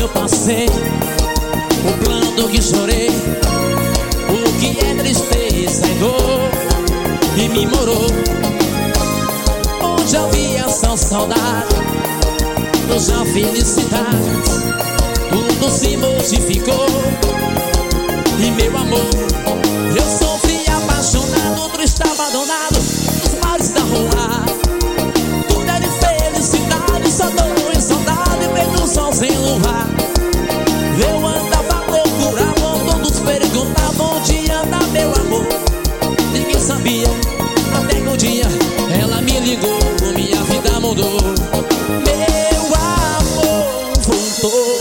eu passei, o pranto que chorei, o que é tristeza e dor, e me morou. Onde havia só saudade, hoje a felicidade, tudo se modificou. E meu amor, eu sofri apaixonado, triste, abandonado, os mares da rua. Tudo é de felicidade, só dor e saudade, feito sol sem luar. Eu andava a procurar, todos perguntavam onde anda meu amor. Ninguém sabia, até que um dia ela me ligou, minha vida mudou. Meu amor voltou.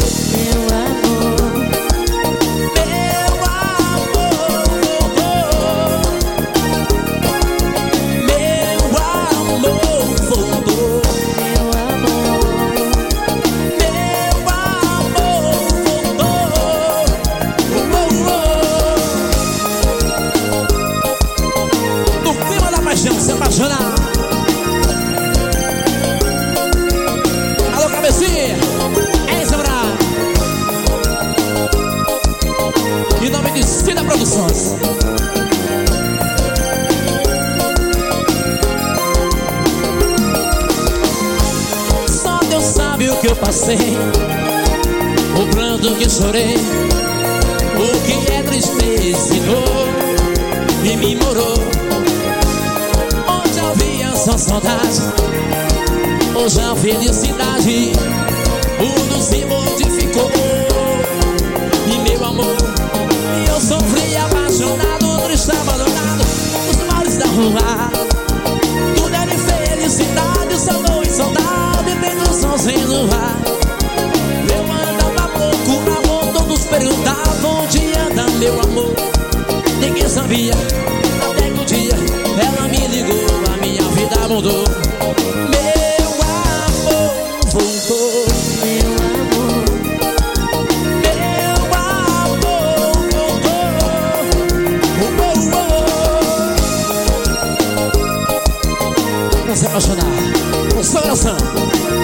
Se apaixonar. Alô, cabecinha, é isso, Brá. Em nome de Cida Produções. Só Deus sabe o que eu passei, o pranto que chorei, o que é tristeza e dor, e me morou. Só saudade, hoje a felicidade, tudo se modificou. E meu amor, eu sofri apaixonado, triste, abandonado, os mares da rua. Tudo é de felicidade, só dor e saudade, vendo o sol sem luar. Eu andava a procurar, todos perguntavam onde anda meu amor. Ninguém sabia, até que um dia ela me ligou, a minha vida mudou. Meu amor voltou. Meu amor, meu amor voltou. Vamos se apaixonar com o seu coração.